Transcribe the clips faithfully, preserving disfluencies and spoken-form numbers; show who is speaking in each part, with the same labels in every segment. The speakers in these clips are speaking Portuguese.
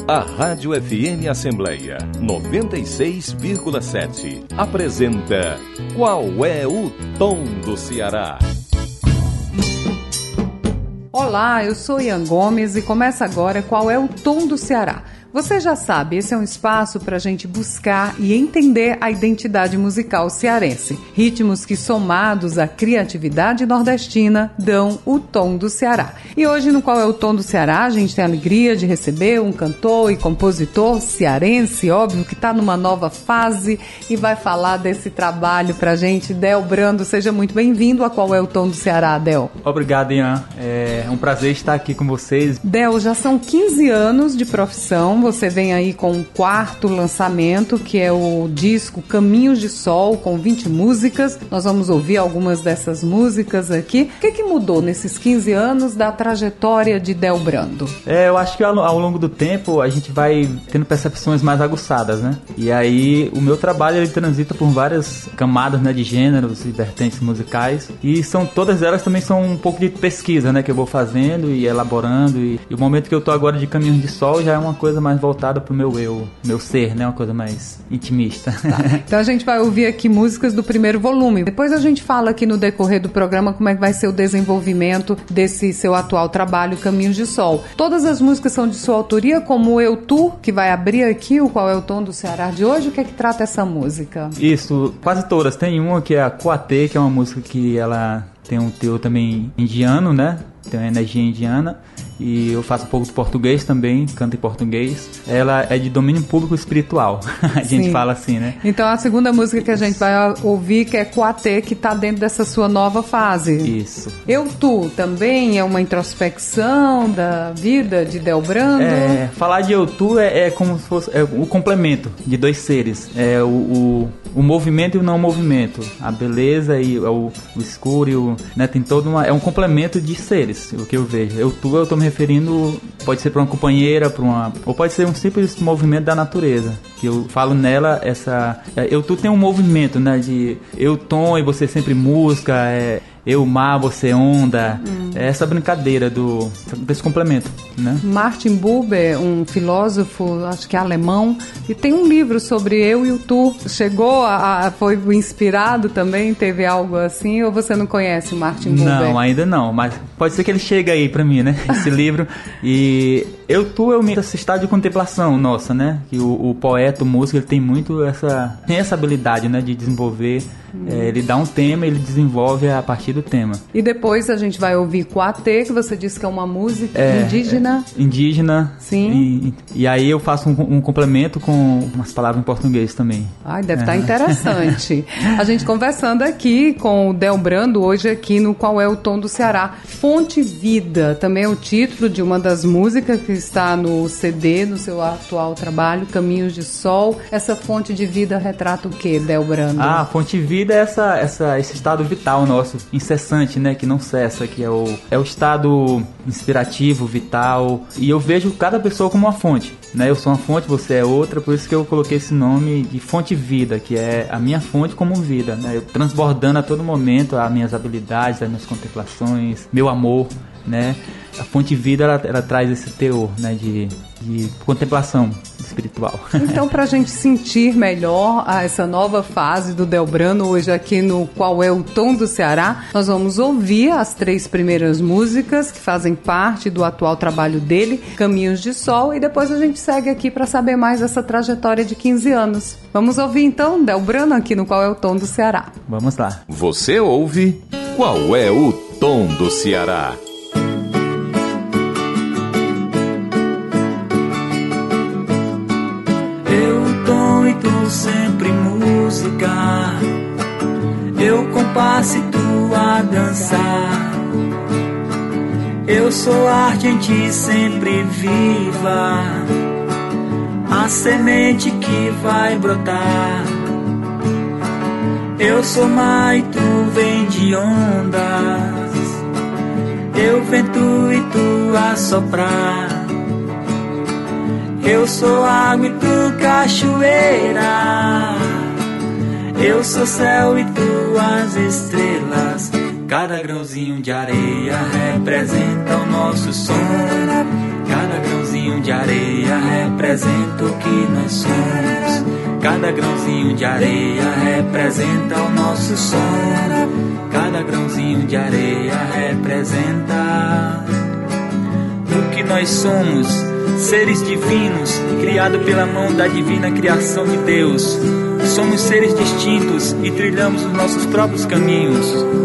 Speaker 1: A Rádio F M Assembleia noventa e seis vírgula sete apresenta Qual é o Tom do Ceará?
Speaker 2: Olá, eu sou Ian Gomes e começa agora Qual é o Tom do Ceará? Você já sabe, esse é um espaço para a gente buscar e entender a identidade musical cearense. Ritmos que, somados à criatividade nordestina, dão o tom do Ceará. E hoje, no Qual é o Tom do Ceará, a gente tem a alegria de receber um cantor e compositor cearense, óbvio, que está numa nova fase e vai falar desse trabalho para a gente. Del Brando, seja muito bem-vindo a Qual é o Tom do Ceará, Del.
Speaker 3: Obrigado, Ian. É um prazer estar aqui com vocês.
Speaker 2: Del, já são quinze anos de profissão. Você vem aí com o quarto lançamento, que é o disco Caminhos de Sol, com vinte músicas. Nós vamos ouvir algumas dessas músicas aqui. O que, que mudou nesses quinze anos da trajetória de Del Brando?
Speaker 3: É, eu acho que ao, ao longo do tempo a gente vai tendo percepções mais aguçadas, né? E aí o meu trabalho ele transita por várias camadas, né, de gêneros e vertentes musicais. E são todas elas também são um pouco de pesquisa, né, que eu vou fazendo e elaborando. E, e o momento que eu tô agora de Caminhos de Sol já é uma coisa mais voltada para o meu eu, meu ser, né? Uma coisa mais intimista.
Speaker 2: Tá. Então a gente vai ouvir aqui músicas do primeiro volume. Depois a gente fala aqui no decorrer do programa como é que vai ser o desenvolvimento desse seu atual trabalho, Caminhos de Sol. Todas as músicas são de sua autoria, como o Eu Tu, que vai abrir aqui o Qual é o Tom do Ceará de hoje. O que é que trata essa música?
Speaker 3: Isso, quase todas. Tem uma que é a Coatê, que é uma música que ela tem um teor também indiano, né? Tem uma energia indiana. E eu faço um pouco de português também, canto em português. Ela é de domínio público espiritual, a gente Sim. fala assim, né?
Speaker 2: Então a segunda música que a gente vai ouvir, que é Coatê, que está dentro dessa sua nova fase.
Speaker 3: Isso.
Speaker 2: Eu Tu também é uma introspecção da vida de Del Brando?
Speaker 3: É, falar de Eu Tu é, é como se fosse é o complemento de dois seres. É o, o, o movimento e o não movimento. A beleza e o, o escuro, e o, né, tem todo uma, é um complemento de seres, o que eu vejo. Eu Tu, eu tô me referindo, pode ser para uma companheira, para uma, ou pode ser um simples movimento da natureza, que eu falo nela, essa, eu tu tem um movimento, né, de eu tom e você sempre música, é, eu mar, você onda, hum. é essa brincadeira do, desse complemento, né?
Speaker 2: Martin Buber, um filósofo, acho que é alemão, e tem um livro sobre eu e o tu. Chegou a, a foi inspirado também, teve algo assim, ou você não conhece o Martin Buber?
Speaker 3: Não, ainda não, mas pode ser que ele chegue aí pra mim, né, esse livro. E eu tu é um esse estado de contemplação nossa, né, que o, o poeta, o músico, ele tem muito essa, tem essa habilidade, né, de desenvolver. Hum. É, ele dá um tema e ele desenvolve a partir do tema.
Speaker 2: E depois a gente vai ouvir Coatê, que você disse que é uma música é, indígena.
Speaker 3: É, indígena.
Speaker 2: Sim.
Speaker 3: E, e aí eu faço um, um complemento com umas palavras em português também.
Speaker 2: Ai, deve estar é. interessante. A gente conversando aqui com o Del Brando, hoje aqui no Qual é o Tom do Ceará. Fonte Vida, também é o título de uma das músicas que está no C D, no seu atual trabalho, Caminhos de Sol. Essa fonte de vida retrata o que, Del Brando?
Speaker 3: Ah, fonte de vida é essa, essa, esse estado vital nosso, incessante, né, que não cessa, que é o, é o estado inspirativo, vital, e eu vejo cada pessoa como uma fonte, né, eu sou uma fonte, você é outra, por isso que eu coloquei esse nome de Fonte Vida, que é a minha fonte como vida, né, eu transbordando a todo momento as minhas habilidades, as minhas contemplações, meu amor, né, a Fonte Vida, ela, ela traz esse teor, né, de, de contemplação espiritual.
Speaker 2: Então, para a gente sentir melhor essa nova fase do Del Brando, hoje aqui no Qual é o Tom do Ceará, nós vamos ouvir as três primeiras músicas que fazem parte do atual trabalho dele, Caminhos de Sol, e depois a gente segue aqui para saber mais dessa trajetória de quinze anos. Vamos ouvir então Del Brando aqui no Qual é o Tom do Ceará.
Speaker 3: Vamos lá.
Speaker 1: Você ouve Qual é o Tom do Ceará?
Speaker 4: Sempre música, eu compasso e tu a dançar. Eu sou arte em ti sempre viva, a semente que vai brotar. Eu sou mar e tu vem de ondas, eu vento e tu a soprar. Eu sou água e tu cachoeira, eu sou céu e tu as estrelas. Cada grãozinho de areia representa o nosso som. Cada grãozinho de areia representa o que nós somos. Cada grãozinho de areia representa o nosso som. Cada grãozinho de areia representa o que nós somos. Seres divinos, criados pela mão da divina criação de Deus. Somos seres distintos e trilhamos os nossos próprios caminhos.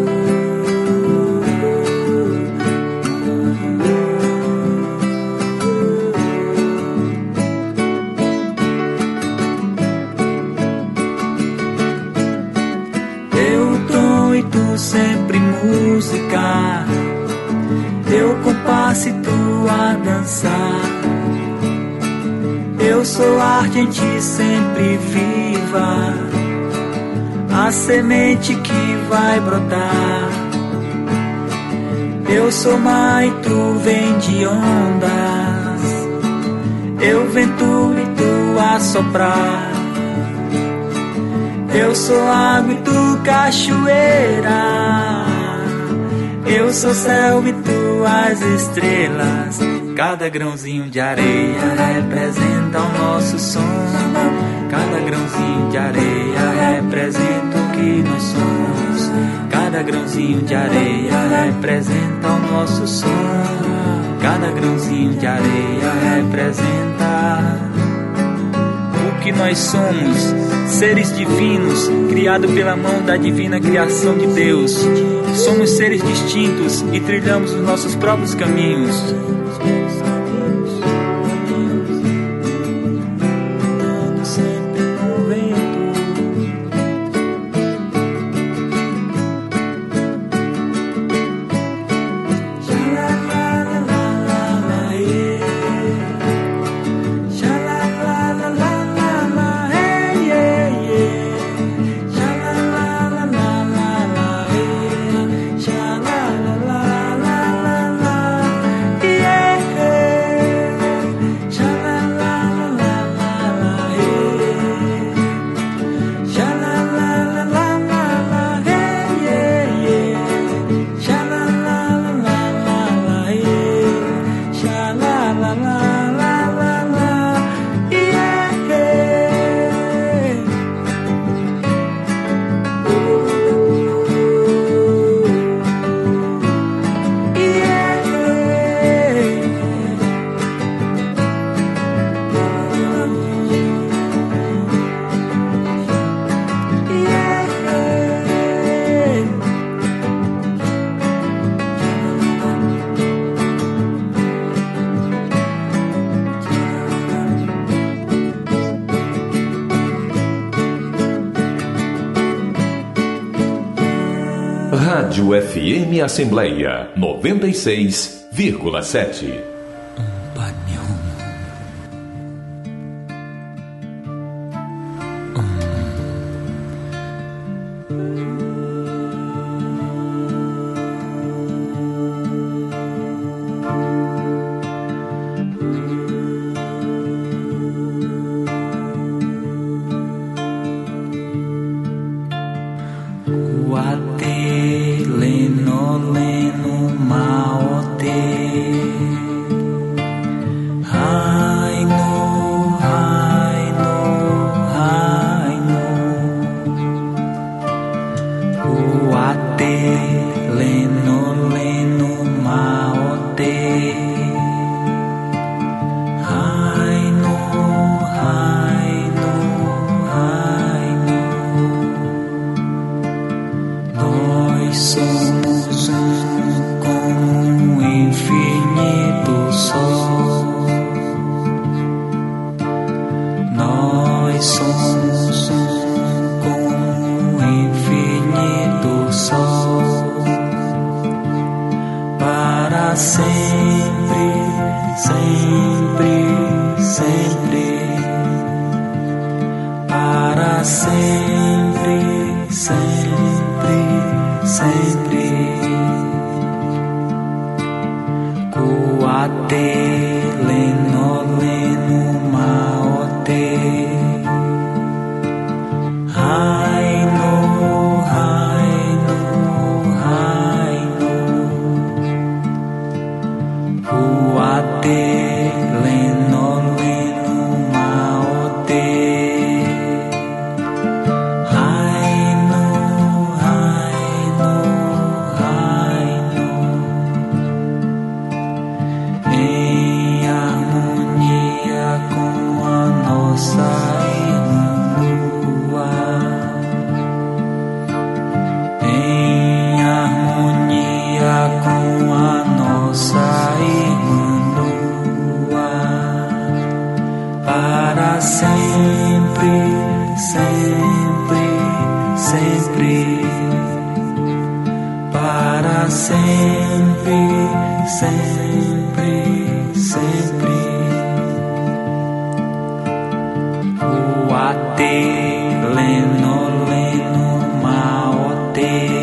Speaker 4: Eu, tom e tu sempre música. Eu compasso e tu a dançar. Eu sou arte em ti sempre viva, a semente que vai brotar. Eu sou mar e tu vem de ondas. Eu vento e tu a soprar. Eu sou água e tu cachoeira. Eu sou céu e tu as estrelas. Cada grãozinho de areia representa o nosso som. Cada grãozinho de areia representa o que nós somos. Cada grãozinho de areia representa o nosso som. Cada grãozinho de areia representa o que nós somos. Seres divinos, criados pela mão da divina criação de Deus. Somos seres distintos e trilhamos os nossos próprios caminhos.
Speaker 1: Rádio F M Assembleia noventa e seis vírgula sete.
Speaker 4: para sempre, sempre, sempre, para sempre, sempre, sempre. O ate leno leno maote.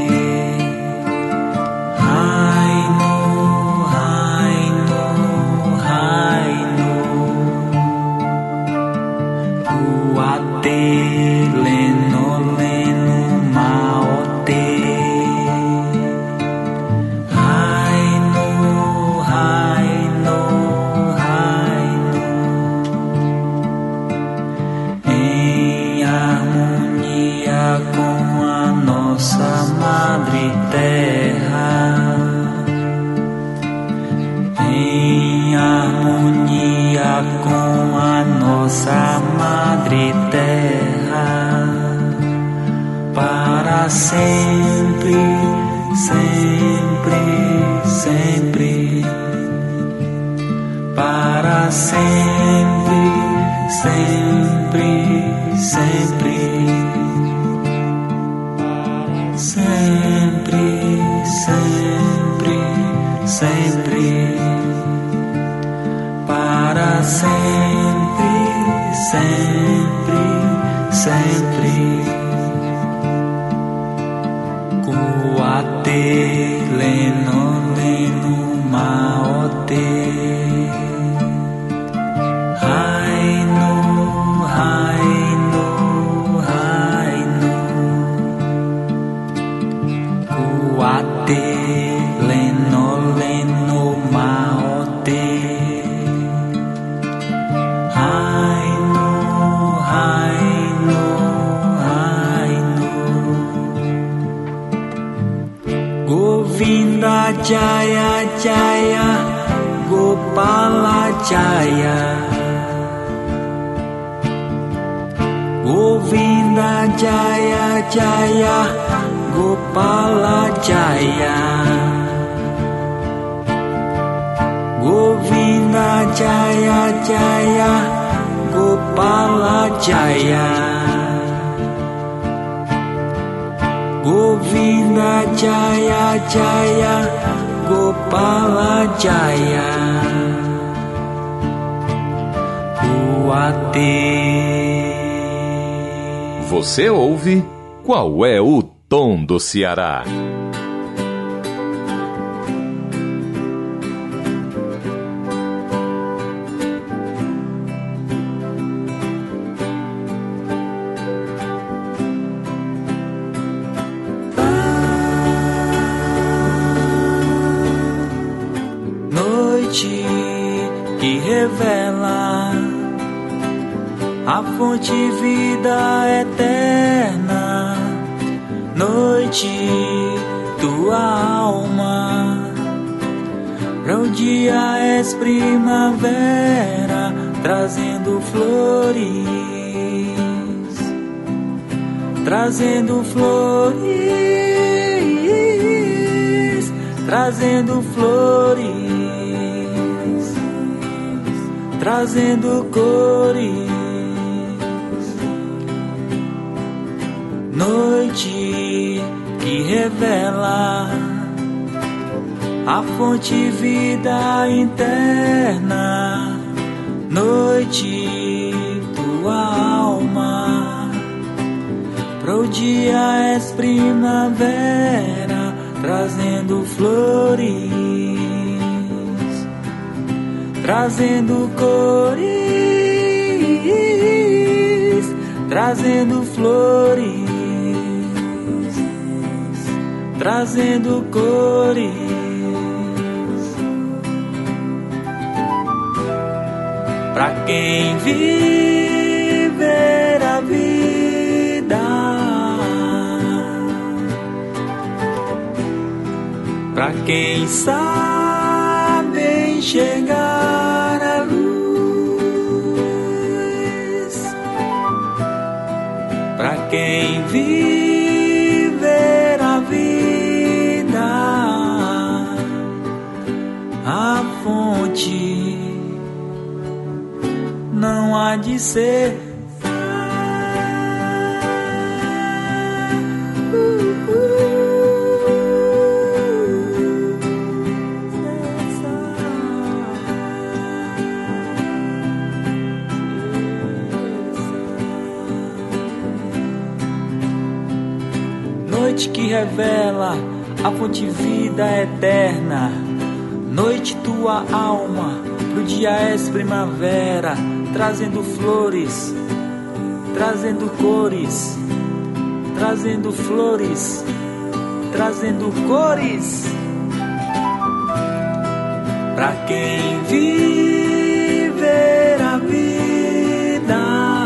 Speaker 4: Nossa Madre Terra, para sempre, sempre, sempre, para sempre, sempre, sempre, sempre, sempre, sempre, para sempre, sempre, sempre. Kuate leno leno maote. Haino, haino, haino. Kuate leno leno maote. Govinda Jaya Jaya Gopala Jaya. Govinda Jaya Jaya Gopala Jaya. Govinda Jaya Jaya Gopala Jaya. Govinda Jaya Jaya Gopala Jaya. Kuate.
Speaker 1: Você ouve Qual é o Tom do Ceará?
Speaker 4: Que revela a fonte vida eterna. Noite, tua alma, pra o dia és primavera, trazendo flores, trazendo flores, trazendo flores, trazendo cores. Noite que revela a fonte vida interna. Noite, tua alma, pro dia és primavera, trazendo flores, trazendo cores, trazendo flores, trazendo cores. Pra quem viver a vida, pra quem sabe enxergar a luz, pra quem viver a vida, a fonte não há de ser. Noite que revela a fonte vida eterna, noite tua alma pro dia és primavera, trazendo flores, trazendo cores, trazendo flores, trazendo cores. Pra quem viver a vida,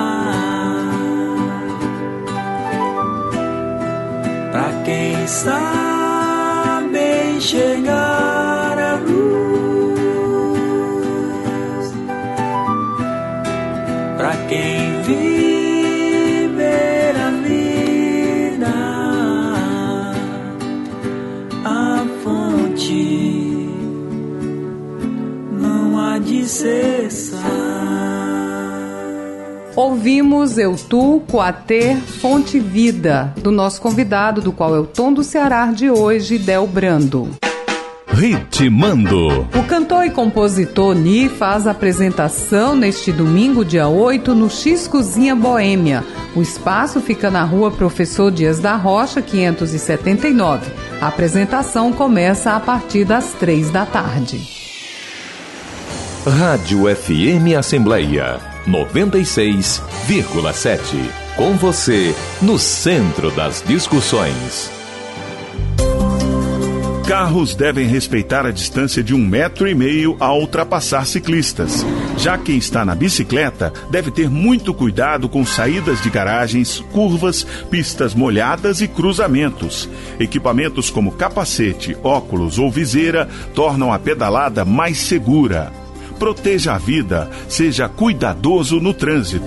Speaker 4: pra quem sabe enxergar a luz, pra quem viver a vida, a fonte não há de cessar.
Speaker 2: Ouvimos Eu, Tu, Coatê, Fonte Vida, do nosso convidado, do qual é o Tom do Ceará de hoje, Del Brando.
Speaker 1: Ritmando.
Speaker 2: O cantor e compositor Ni faz a apresentação neste domingo, dia oito, no X Cozinha Boêmia. O espaço fica na rua Professor Dias da Rocha, quinhentos e setenta e nove. A apresentação começa a partir das três da tarde.
Speaker 1: Rádio F M Assembleia noventa e seis vírgula sete. Com você, no centro das discussões.
Speaker 5: Carros devem respeitar a distância de um metro e meio ao ultrapassar ciclistas. Já quem está na bicicleta deve ter muito cuidado com saídas de garagens, curvas, pistas molhadas e cruzamentos. Equipamentos como capacete, óculos ou viseira tornam a pedalada mais segura. Proteja a vida, seja cuidadoso no trânsito.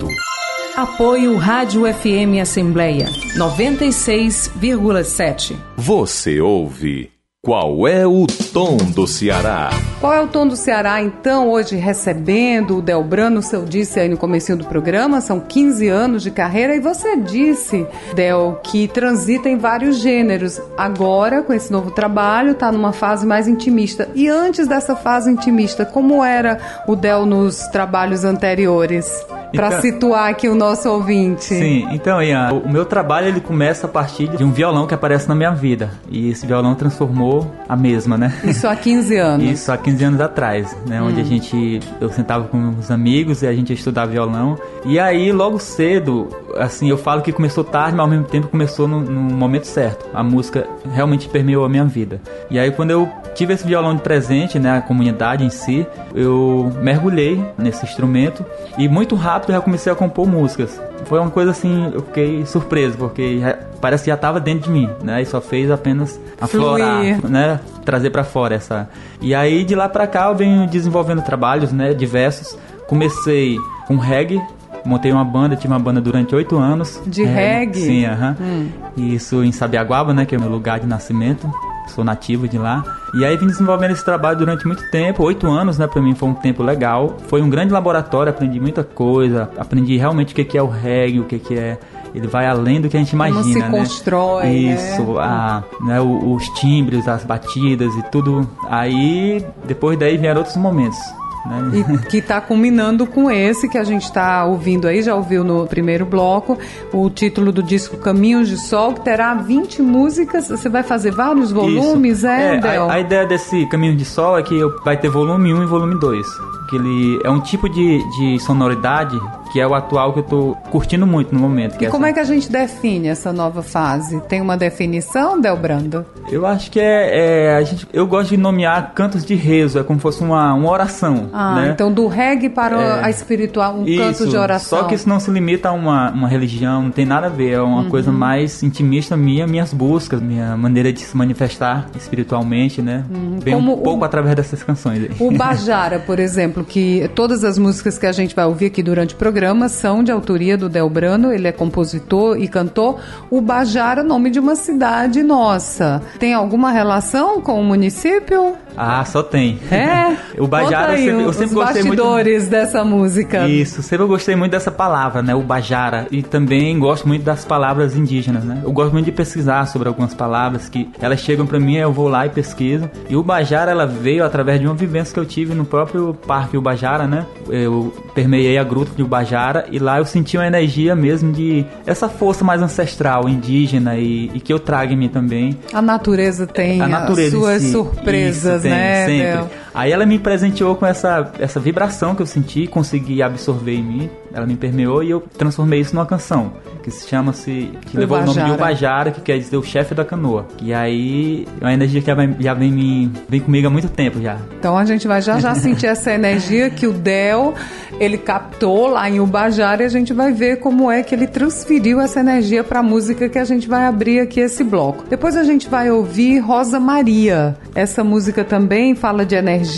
Speaker 6: Apoio Rádio F M Assembleia noventa e seis vírgula sete.
Speaker 1: Você ouve Qual é o Tom do Ceará?
Speaker 2: Qual é o Tom do Ceará, então, hoje recebendo o Del Brando? O senhor disse aí no comecinho do programa, são quinze anos de carreira, e você disse, Del, que transita em vários gêneros. Agora, com esse novo trabalho, está numa fase mais intimista. E antes dessa fase intimista, como era o Del nos trabalhos anteriores? Para então, situar aqui o nosso ouvinte.
Speaker 3: Sim, então, Ian, o meu trabalho ele começa a partir de um violão que aparece na minha vida. E esse violão transformou a mesma, né?
Speaker 2: Isso há quinze anos.
Speaker 3: Isso há quinze anos atrás, né? Hum. Onde a gente, eu sentava com os amigos e a gente ia estudar violão. E aí, logo cedo, assim, eu falo que começou tarde, mas ao mesmo tempo começou no, no momento certo. A música realmente permeou a minha vida. E aí, quando eu tive esse violão de presente, né? A comunidade em si, eu mergulhei nesse instrumento e muito rápido eu já comecei a compor músicas. Foi uma coisa assim, eu fiquei surpreso, porque já, parece que já estava dentro de mim, né? E só fez apenas aflorar, Fluir. né? Trazer para fora essa... E aí, de lá para cá, eu venho desenvolvendo trabalhos, né? Diversos. Comecei com reggae, montei uma banda, tive uma banda durante oito anos.
Speaker 2: De reggae?
Speaker 3: Sim, aham. Uh-huh. Hum. Isso em Sabiaguaba, né? Que é o meu lugar de nascimento. Sou nativo de lá. E aí vim desenvolvendo esse trabalho durante muito tempo, oito anos, né? Pra mim foi um tempo legal. Foi um grande laboratório, aprendi muita coisa. Aprendi realmente o que é o reggae, o que é... Ele vai além do que a gente imagina,
Speaker 2: Como se
Speaker 3: né?
Speaker 2: constrói,
Speaker 3: Isso,
Speaker 2: né?
Speaker 3: a, né, os timbres, as batidas e tudo. Aí, depois daí vieram outros momentos. Né?
Speaker 2: E que está culminando com esse que a gente está ouvindo aí, já ouviu no primeiro bloco, o título do disco Caminhos de Sol, que terá vinte músicas. Você vai fazer vários volumes,
Speaker 3: Isso.
Speaker 2: é,
Speaker 3: é
Speaker 2: Del?
Speaker 3: A, a ideia desse Caminhos de Sol é que vai ter volume um e volume dois. Que ele é um tipo de, de sonoridade que é o atual que eu tô curtindo muito no momento.
Speaker 2: E
Speaker 3: é
Speaker 2: como
Speaker 3: essa...
Speaker 2: é que a gente define essa nova fase? Tem uma definição, Del Brando?
Speaker 3: Eu acho que é... é a gente, eu gosto de nomear cantos de rezo, é como se fosse uma, uma oração.
Speaker 2: Ah,
Speaker 3: né?
Speaker 2: Então do reggae para
Speaker 3: é,
Speaker 2: a espiritual, um
Speaker 3: isso,
Speaker 2: canto de oração.
Speaker 3: Só que isso não se limita a uma, uma religião, não tem nada a ver, é uma uhum. coisa mais intimista minha, minhas buscas, minha maneira de se manifestar espiritualmente, né? Uhum. Bem um pouco o, através dessas canções aí.
Speaker 2: O Bajara, por exemplo, que todas as músicas que a gente vai ouvir aqui durante o programa são de autoria do Del Brando, ele é compositor e cantor. O Bajara é o nome de uma cidade nossa. Tem alguma relação com o município?
Speaker 3: Ah, só tem.
Speaker 2: É?
Speaker 3: O Bajara
Speaker 2: aí,
Speaker 3: sempre sempre, eu sempre
Speaker 2: os
Speaker 3: gostei
Speaker 2: bastidores
Speaker 3: muito...
Speaker 2: dessa música.
Speaker 3: Isso, sempre eu gostei muito dessa palavra, né? O Bajara. E também gosto muito das palavras indígenas, né? Eu gosto muito de pesquisar sobre algumas palavras que elas chegam pra mim, eu vou lá e pesquiso. E o Bajara, ela veio através de uma vivência que eu tive no próprio Parque Ubajara, né? Eu permeei a gruta de Ubajara e lá eu senti uma energia mesmo de essa força mais ancestral, indígena e, e que eu trago em mim também.
Speaker 2: A natureza tem
Speaker 3: a natureza
Speaker 2: as suas
Speaker 3: si.
Speaker 2: surpresas,
Speaker 3: Isso, tem,
Speaker 2: né,
Speaker 3: sempre.
Speaker 2: Del?
Speaker 3: Aí ela me presenteou com essa, essa vibração que eu senti, consegui absorver em mim, ela me permeou e eu transformei isso numa canção, que se chama-se, que levou o nome de Ubajara, que quer dizer o chefe da canoa. E aí, é uma energia que já vem, já vem, me, vem comigo há muito tempo já.
Speaker 2: Então a gente vai já já sentir essa energia que o Del, ele captou lá em Ubajara, e a gente vai ver como é que ele transferiu essa energia para a música que a gente vai abrir aqui esse bloco. Depois a gente vai ouvir Rosa Maria. Essa música também fala de energia.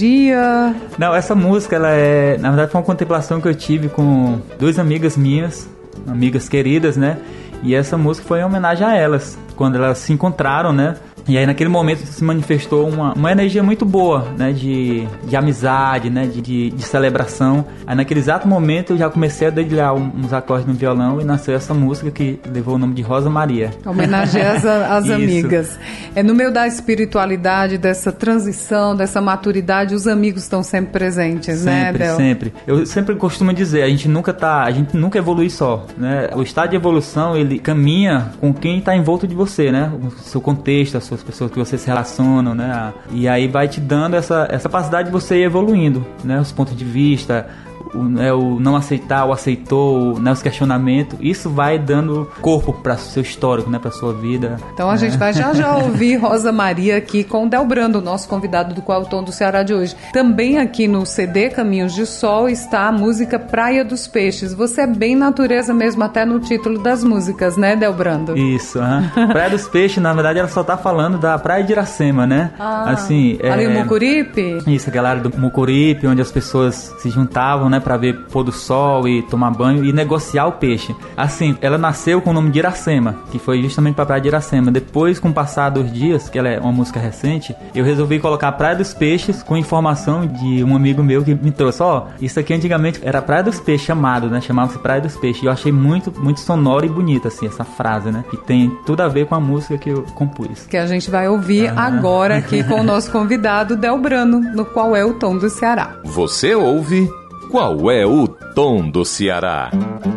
Speaker 3: Não, essa música, ela é, na verdade, foi uma contemplação que eu tive com duas amigas minhas, amigas queridas, né? E essa música foi em homenagem a elas, quando elas se encontraram, né? E aí naquele momento se manifestou uma, uma energia muito boa, né, de, de amizade, né, de, de, de celebração. Aí naquele exato momento eu já comecei a dedilhar um, uns acordes no violão e nasceu essa música que levou o nome de Rosa Maria.
Speaker 2: Homenageia as, as amigas. É no meio da espiritualidade, dessa transição, dessa maturidade, os amigos estão sempre presentes,
Speaker 3: sempre,
Speaker 2: né, Del?
Speaker 3: Sempre, Eu sempre costumo dizer, a gente nunca tá, a gente nunca evolui só, né? O estado de evolução, ele caminha com quem está envolto de você, né? O seu contexto, a sua as pessoas que você se relacionam, né? E aí vai te dando essa, essa capacidade de você ir evoluindo, né? Os pontos de vista, o, né, o não aceitar, o aceitou, né, os questionamentos, isso vai dando corpo para o seu histórico, né, para sua vida.
Speaker 2: Então a
Speaker 3: né?
Speaker 2: gente vai já já ouvir Rosa Maria aqui com o Del Brando, nosso convidado do Qual é o Tom do Ceará de hoje. Também aqui no C D Caminhos de Sol está a música Praia dos Peixes. Você é bem natureza mesmo, até no título das músicas, né, Del Brando?
Speaker 3: Isso, uh-huh. Praia dos Peixes, na verdade, ela só tá falando da Praia de Iracema, né?
Speaker 2: Ah,
Speaker 3: assim,
Speaker 2: ali
Speaker 3: é...
Speaker 2: o Mucuripe?
Speaker 3: Isso, aquela área do Mucuripe, onde as pessoas se juntavam, né, para ver pôr do sol e tomar banho e negociar o peixe. Assim, ela nasceu com o nome de Iracema, que foi justamente pra Praia de Iracema. Depois, com o passar dos dias, que ela é uma música recente, eu resolvi colocar Praia dos Peixes com informação de um amigo meu que me trouxe. Ó, oh, isso aqui antigamente era Praia dos Peixes chamado, né? Chamava-se Praia dos Peixes. E eu achei muito, muito sonora e bonita, assim, essa frase, né? Que tem tudo a ver com a música que eu compus.
Speaker 2: Que a gente vai ouvir ah. agora aqui com o nosso convidado, Del Brando, no Qual é o Tom do Ceará.
Speaker 1: Você ouve Qual é o Tom do Ceará?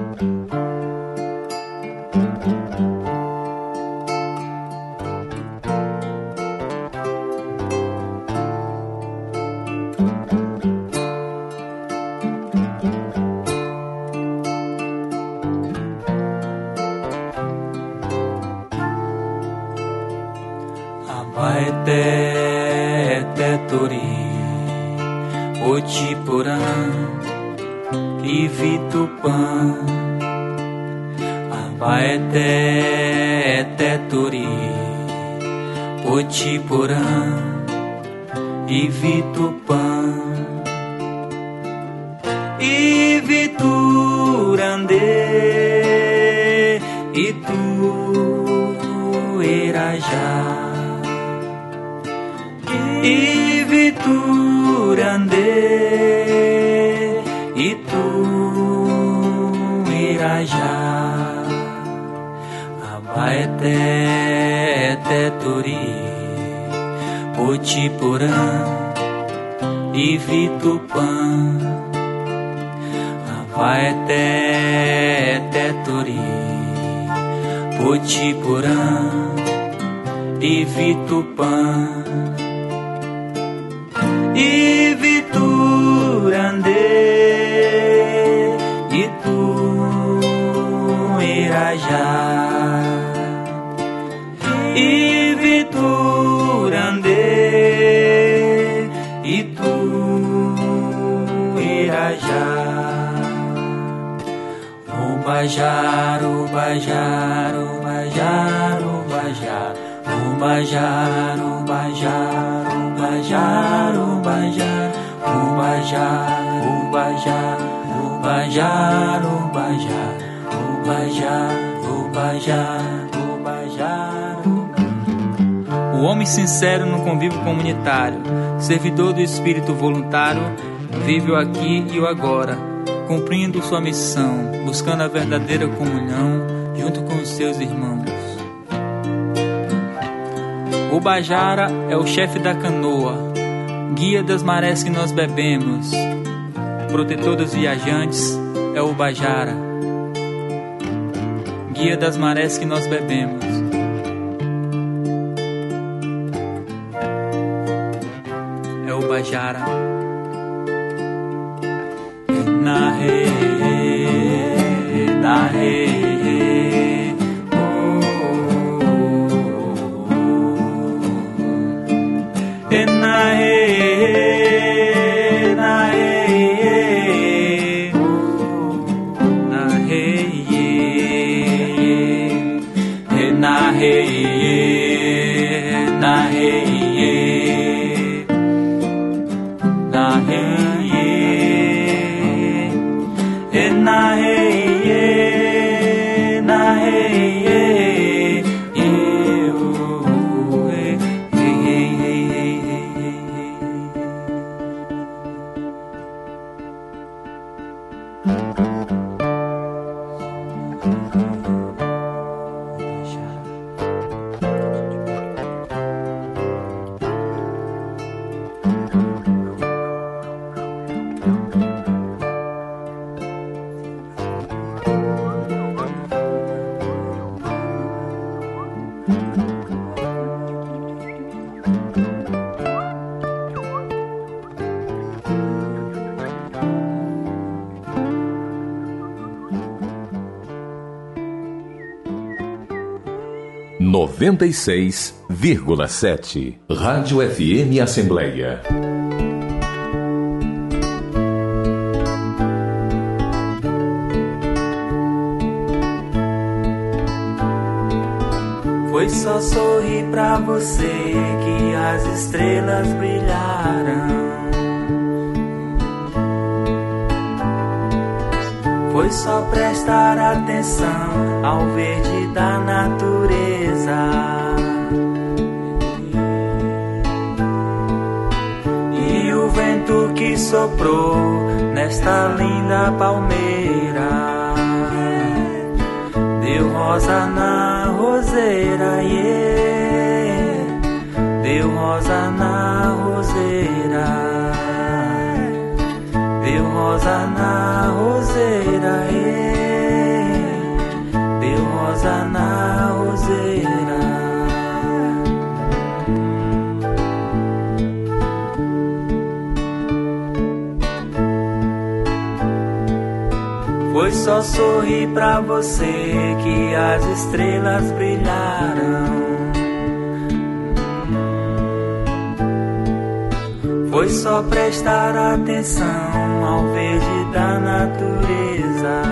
Speaker 4: Abaeté, Teturi, Otiporã, Ivitupã, Abaeté, Teturi, Otiporã, Ivitupã, Iviturandê, Ituirajá, Iviturandê, Ituirajá, Abaeté, Teturi, Otiporã, Ivitupã, Abaeté, Teturi, Otiporã, Ivitupã, Iviturandê, Ituirajá, Iviturandê, Ituirajá, Ubajar, Ubajar, Ubajar, Ubajar, Ubajar, Ubajar, Ubajar, Ubajar, Ubajar, Ubajar, Ubajar, Ubajar, Ubajar, Ubajar, Ubajar.
Speaker 3: O homem sincero no convívio comunitário, servidor do espírito voluntário,
Speaker 4: vive o aqui e o agora, cumprindo sua missão, buscando a verdadeira comunhão junto com os seus irmãos. O Bajara é o chefe da canoa, guia das marés que nós bebemos, protetor dos viajantes é o Bajara, guia das marés que nós bebemos. É o Bajara. Na re, na re.
Speaker 1: noventa e seis vírgula sete Rádio F M Assembleia.
Speaker 4: Foi só sorrir pra você que as estrelas brilharam. Foi só prestar atenção ao verde da natureza. E o vento que soprou nesta linda palmeira deu rosa na roseira, yeah. Deu rosa na roseira, deu rosa na roseira, yeah. Deu rosa na roseira. Foi só sorrir pra você que as estrelas brilharam. Foi só prestar atenção ao verde da natureza.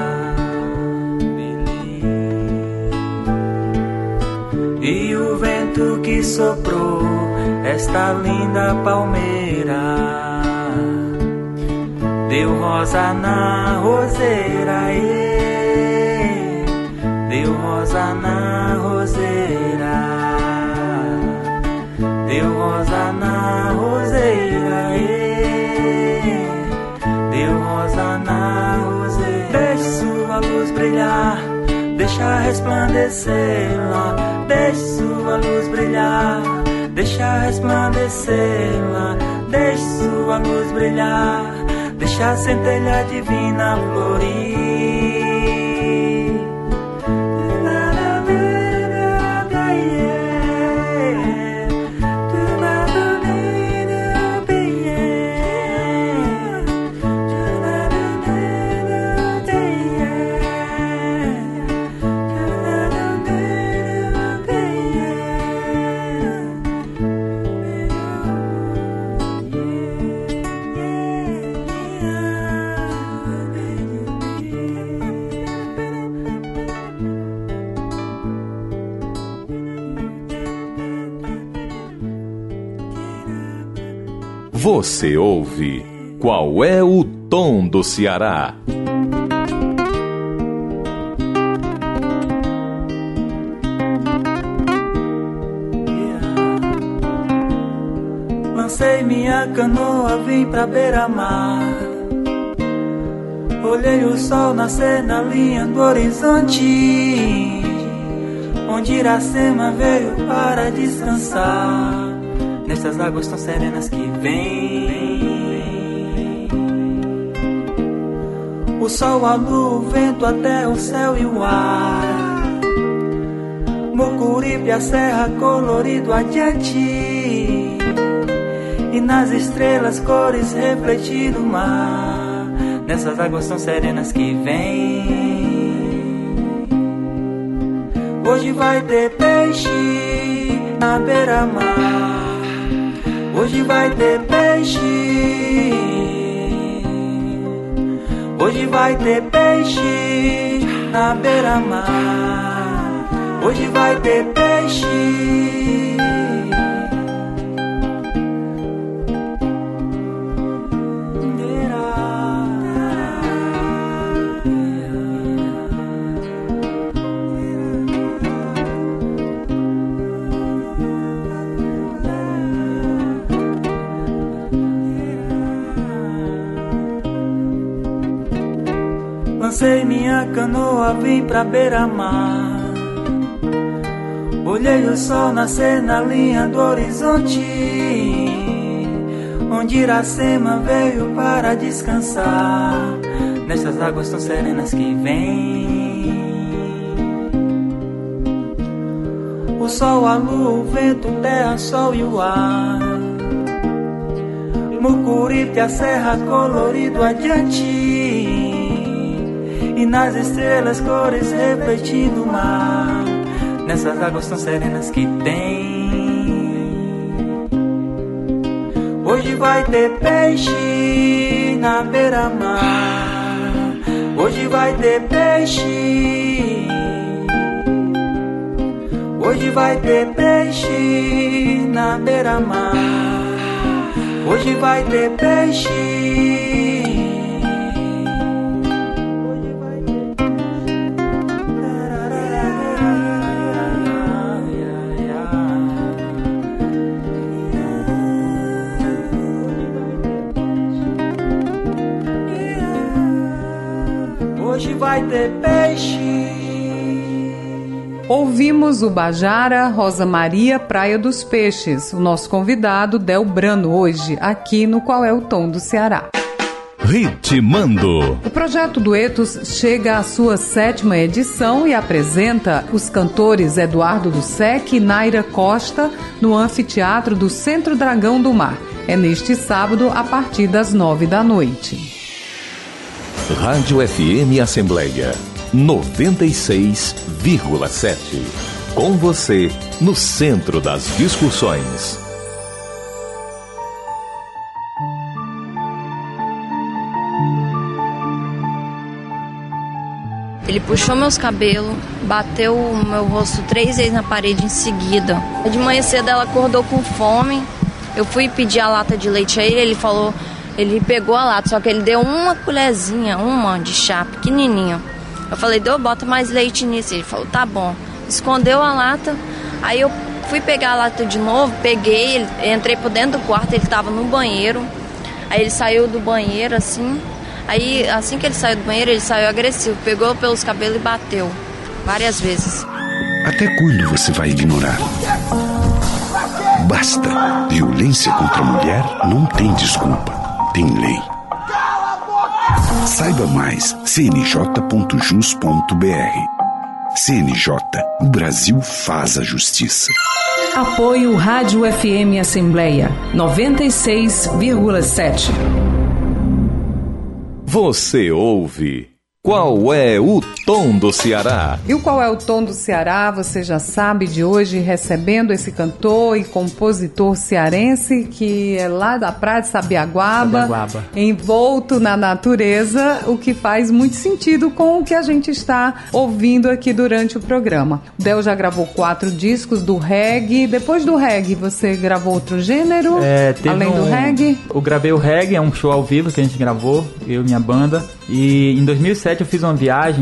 Speaker 4: E o vento que soprou esta linda palmeira deu rosa na roseira, yeah. Deu rosa na roseira, deu rosa na roseira, yeah. Deu rosa na roseira. Deixe sua luz brilhar, deixa resplandecê-la. Deixe sua luz brilhar, deixa resplandecê-la. Deixe sua luz brilhar, deixa a centelha divina florir.
Speaker 1: Você ouve Qual é o Tom do Ceará?
Speaker 4: Lancei minha canoa, vim pra beira-mar. Olhei o sol nascer na linha do horizonte, onde Iracema veio para descansar, nestas águas tão serenas que vêm. O sol, a lua, o vento, até o céu e o ar, Mucuripe, a serra, colorido adiante, e nas estrelas cores refletindo o mar, nessas águas tão serenas que vêm. Hoje vai ter peixe na beira-mar, hoje vai ter peixe, hoje vai ter peixe na beira-mar, hoje vai ter peixe. Lancei minha canoa, vim pra beira-mar. Olhei o sol nascer na linha do horizonte, onde Iracema veio para descansar, nessas águas tão serenas que vêm. O sol, a lua, o vento, terra, sol e o ar, Mucuripe, a serra, colorido adiante, e nas estrelas cores refletindo o mar, nessas águas tão serenas que tem. Hoje vai ter peixe na beira-mar, hoje vai ter peixe, hoje vai ter peixe na beira-mar, hoje vai ter peixe. Hoje vai ter peixe.
Speaker 2: Ouvimos o Bajara, Rosa Maria, Praia dos Peixes. O nosso convidado, Del Brano, hoje, aqui no Qual é o Tom do Ceará.
Speaker 1: Ritmando.
Speaker 2: O projeto Duetos chega à sua sétima edição e apresenta os cantores Eduardo do Sec e Naira Costa no Anfiteatro do Centro Dragão do Mar. É neste sábado, a partir das nove da noite.
Speaker 1: Rádio F M Assembleia noventa e seis vírgula sete. Com você, no centro das discussões.
Speaker 7: Ele puxou meus cabelos, bateu o meu rosto três vezes na parede em seguida. De manhã cedo ela acordou com fome. Eu fui pedir a lata de leite a ele, ele falou... Ele pegou a lata, só que ele deu uma colherzinha, uma de chá, pequenininha. Eu falei, deu, bota mais leite nisso. Ele falou, tá bom. Escondeu a lata, aí eu fui pegar a lata de novo, peguei, entrei por dentro do quarto, ele tava no banheiro. Aí ele saiu do banheiro, assim. Aí, assim que ele saiu do banheiro, ele saiu agressivo, pegou pelos cabelos e bateu várias vezes.
Speaker 8: Até quando você vai ignorar? Basta. Violência contra a mulher não tem desculpa. Tem lei. Saiba mais, c n j ponto jus ponto b r. C N J, o Brasil faz a justiça.
Speaker 6: Apoio Rádio F M Assembleia noventa e seis vírgula sete.
Speaker 1: Você ouve Qual é o Tom do Ceará?
Speaker 2: E o Qual é o Tom do Ceará, você já sabe, de hoje Recebendo esse cantor e compositor cearense que é lá da praia de Sabiaguaba,
Speaker 3: Sabiaguaba,
Speaker 2: envolto na natureza, o que faz muito sentido com o que a gente está ouvindo aqui durante o programa. O Del já gravou quatro discos do reggae. Depois do reggae, você gravou outro gênero?
Speaker 3: É,
Speaker 2: além
Speaker 3: um,
Speaker 2: do reggae?
Speaker 3: Eu gravei o reggae, é um show ao vivo que a gente gravou, eu e minha banda. E em dois mil e sete eu fiz uma viagem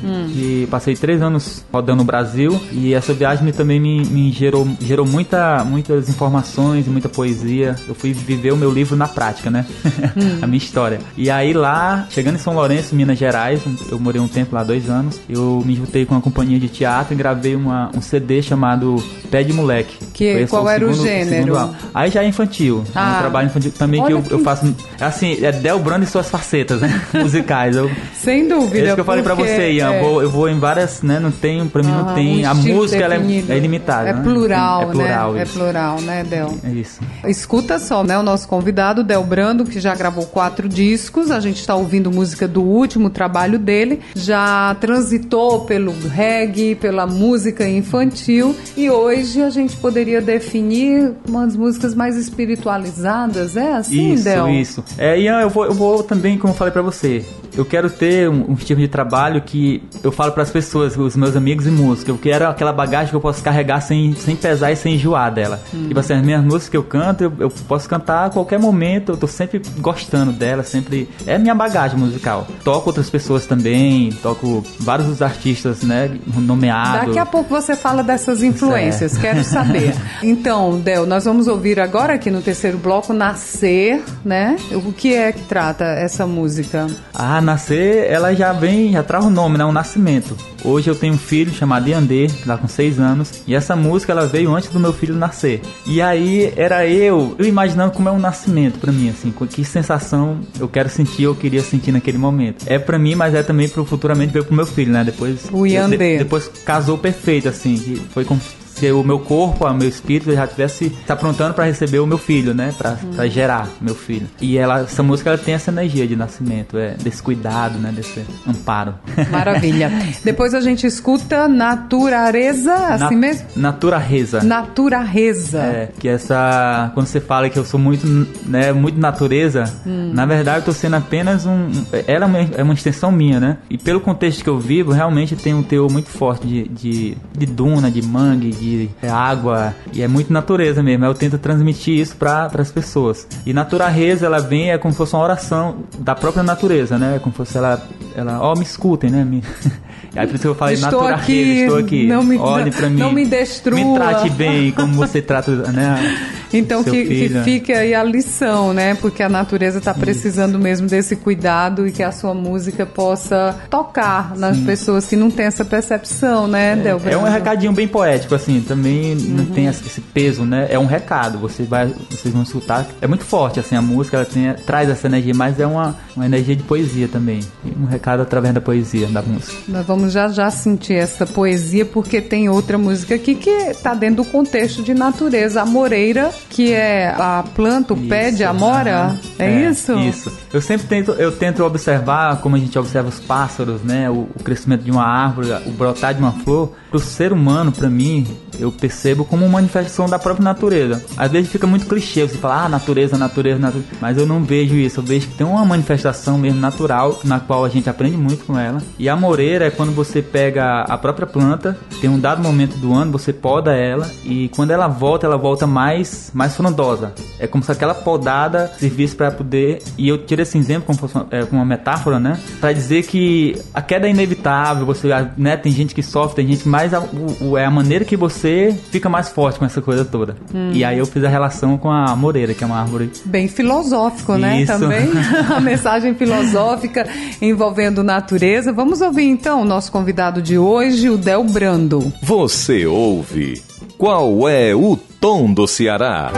Speaker 3: hum. que passei três anos rodando no Brasil, e essa viagem me, também me, me gerou, gerou muita, muitas informações e muita poesia. Eu fui viver o meu livro na prática, né? Hum. A minha história. E aí lá, chegando em São Lourenço, Minas Gerais, eu morei um tempo lá, dois anos, eu me juntei com uma companhia de teatro e gravei uma, um C D chamado Pé de Moleque.
Speaker 2: Que, qual era o, segundo, o gênero? O
Speaker 3: aí já é infantil, ah. é um trabalho infantil também. Olha que eu, eu faço, assim, é Del Brando e suas facetas, né? Musicais. Eu,
Speaker 2: Sem dúvida.
Speaker 3: É isso que eu falei pra você, Ian. É. Eu, vou, eu vou em várias, né? Não tem, pra mim uhum, não tem. Um a música ela é, é ilimitada.
Speaker 2: É
Speaker 3: né?
Speaker 2: plural,
Speaker 3: é plural,
Speaker 2: né?
Speaker 3: Isso.
Speaker 2: É plural, né, Del?
Speaker 3: É isso.
Speaker 2: Escuta só, né? O nosso convidado, Del Brando, que já gravou quatro discos. A gente tá ouvindo música do último trabalho dele. Já transitou pelo reggae, pela música infantil. E hoje a gente poderia definir umas músicas mais espiritualizadas, é assim,
Speaker 3: isso,
Speaker 2: Del?
Speaker 3: Isso, isso. É, Ian, eu vou, eu vou também, como eu falei pra você, eu quero ter um, um tipo de trabalho que eu falo pras pessoas, os meus amigos e músicos, eu quero aquela bagagem que eu posso carregar sem, sem pesar e sem enjoar dela. Hum. Tipo assim, as minhas músicas que eu canto, eu, eu posso cantar a qualquer momento, eu tô sempre gostando dela, sempre... É minha bagagem musical. Toco outras pessoas também, toco vários dos artistas, né, nomeados.
Speaker 2: Daqui a pouco você fala dessas influências, é. Quero saber. Então, Del, nós vamos ouvir agora aqui no terceiro bloco Nascer, né? O que é que trata essa música?
Speaker 3: Ah, Nascer, ela já vem, já traz o nome, né? Um nascimento. Hoje eu tenho um filho chamado Yandê, que tá com seis anos, e essa música ela veio antes do meu filho nascer. E aí era eu, eu imaginando como é um nascimento pra mim, assim, que sensação eu quero sentir, eu queria sentir naquele momento. É pra mim, mas é também pro futuramente veio pro meu filho, né? Depois
Speaker 2: o Yandê.
Speaker 3: De, depois casou perfeito, assim, que foi como se o meu corpo, o meu espírito já tivesse se aprontando para receber o meu filho, né? Para hum. Pra gerar meu filho. E ela, essa música ela tem essa energia de nascimento, é, desse cuidado, né? Desse amparo.
Speaker 2: Maravilha. Depois a gente escuta Natureza, assim Na, mesmo?
Speaker 3: Natureza.
Speaker 2: Natureza.
Speaker 3: É, que essa... Quando você fala que eu sou muito, né? Muito natureza, hum. na verdade eu tô sendo apenas um... Ela é uma extensão minha, né? E pelo contexto que eu vivo, realmente tem um teor muito forte de, de, de duna, de mangue, de de água, e é muito natureza mesmo. Eu tento transmitir isso para as pessoas. E natureza, ela vem, é como se fosse uma oração da própria natureza, né? É como se fosse ela, ela ó, me escutem, né? Me... Aí por isso que eu falei
Speaker 2: estou
Speaker 3: natureza,
Speaker 2: aqui,
Speaker 3: estou aqui.
Speaker 2: Não me,
Speaker 3: olhe para mim.
Speaker 2: Não me destrua.
Speaker 3: Me trate bem, como você trata, né?
Speaker 2: Então que, que fique aí a lição, né? Porque a natureza está precisando mesmo desse cuidado e que a sua música possa tocar nas Sim. pessoas que não têm essa percepção, né,
Speaker 3: é,
Speaker 2: Del Brando?
Speaker 3: É um recadinho bem poético, assim, também uhum. não tem esse peso, né? É um recado, você vai, vocês vão escutar. É muito forte, assim, a música, ela tem, traz essa energia, mas é uma, uma energia de poesia também. Um recado através da poesia, da música.
Speaker 2: Nós vamos já já sentir essa poesia, porque tem outra música aqui que está dentro do contexto de natureza, a moreira, que é a planta, o isso, pé de amora, uhum. é, é isso?
Speaker 3: Isso. Eu sempre tento, eu tento observar como a gente observa os pássaros, né? O, o crescimento de uma árvore, o brotar de uma flor. Para o ser humano, para mim, eu percebo como uma manifestação da própria natureza. Às vezes fica muito clichê, você fala, ah, natureza, natureza, natureza. Mas eu não vejo isso, eu vejo que tem uma manifestação mesmo natural, na qual a gente aprende muito com ela. E a moreira é quando você pega a própria planta, tem um dado momento do ano, você poda ela, e quando ela volta, ela volta mais, mais frondosa. É como se aquela podada servisse para poder, e eu tiro esse exemplo como, fosse uma, é, como uma metáfora, né? Para dizer que a queda é inevitável, você, né, tem gente que sofre, tem gente que mais a, o, é a maneira que você fica mais forte com essa coisa toda. Hum. E aí eu fiz a relação com a moreira, que é uma árvore...
Speaker 2: Bem filosófico, né?
Speaker 3: Isso.
Speaker 2: Também. A mensagem filosófica envolvendo natureza. Vamos ouvir então o nosso convidado de hoje, o Del Brando.
Speaker 1: Você ouve Qual é o Tom do Ceará?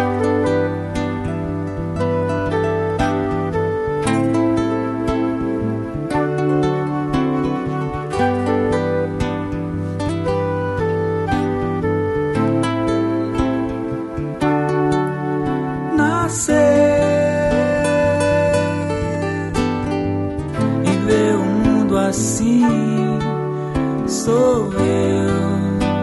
Speaker 4: Assim sou eu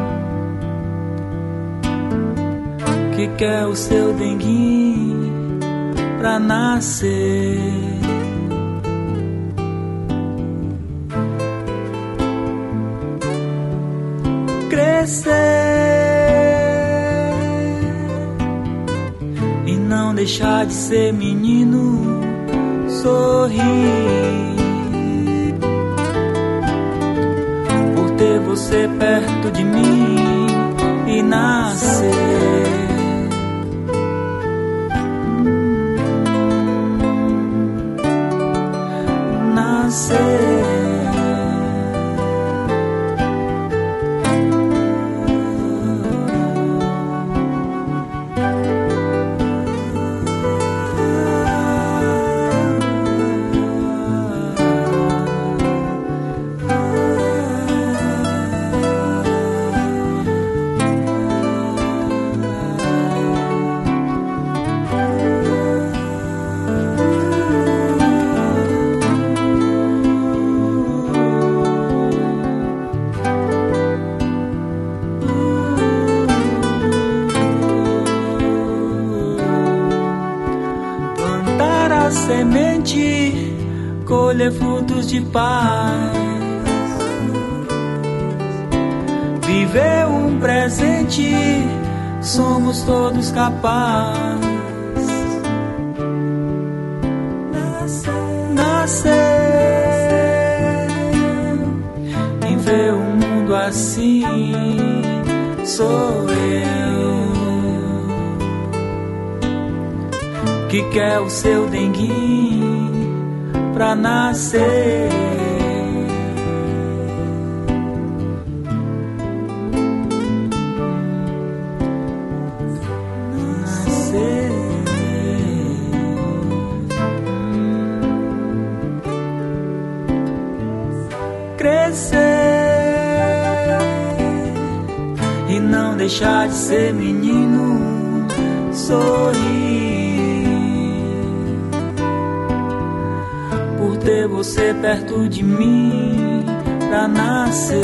Speaker 4: que quer o seu denguinho pra nascer. Crescer e não deixar de ser menino, sorrir. você perto de mim e nascer. Nascer. Semente, colher frutos de paz, viver um presente, somos todos capazes. Nascer, e ver o mundo assim, sou eu que quer o seu denguinho pra nascer. Nascer. Crescer e não deixar de ser menino, sorrir. Ter você perto de mim pra nascer,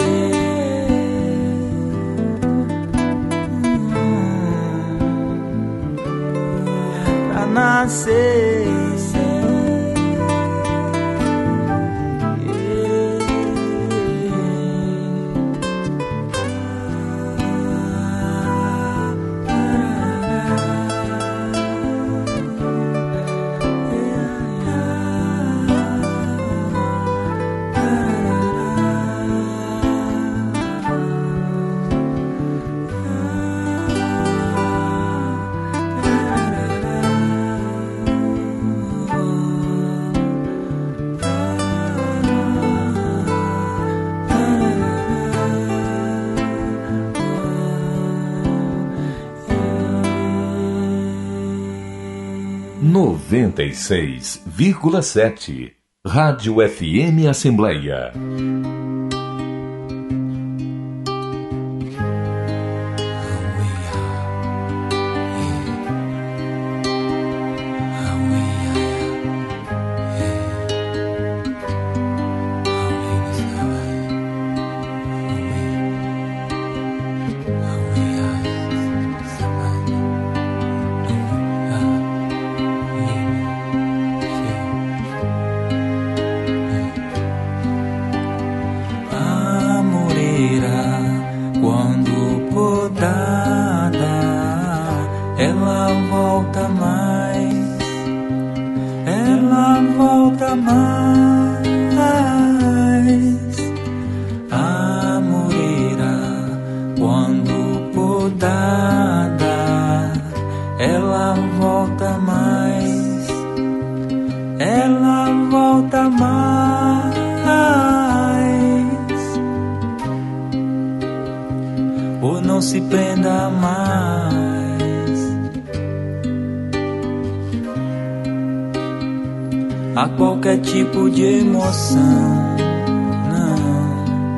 Speaker 4: pra nascer.
Speaker 1: noventa e seis vírgula sete Rádio F M Assembleia.
Speaker 4: A qualquer tipo de emoção, não.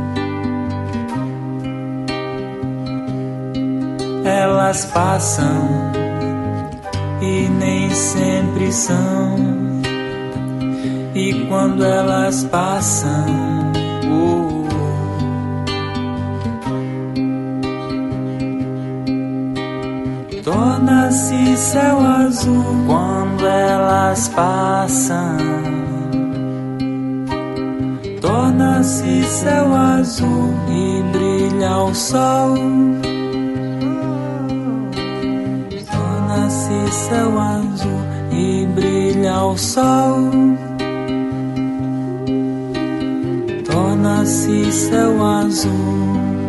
Speaker 4: Elas passam e nem sempre são. E quando elas passam, oh, torna-se céu azul quando elas passam. Torna-se céu azul e brilha o sol. Torna-se céu azul e brilha o sol. Torna torna-se céu azul.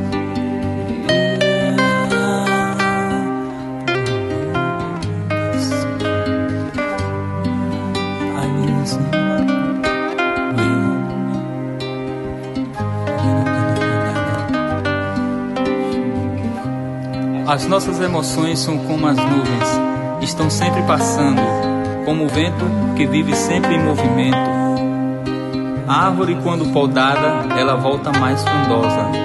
Speaker 3: As nossas emoções são como as nuvens, estão sempre passando, como o vento que vive sempre em movimento. A árvore, quando podada, ela volta mais frondosa.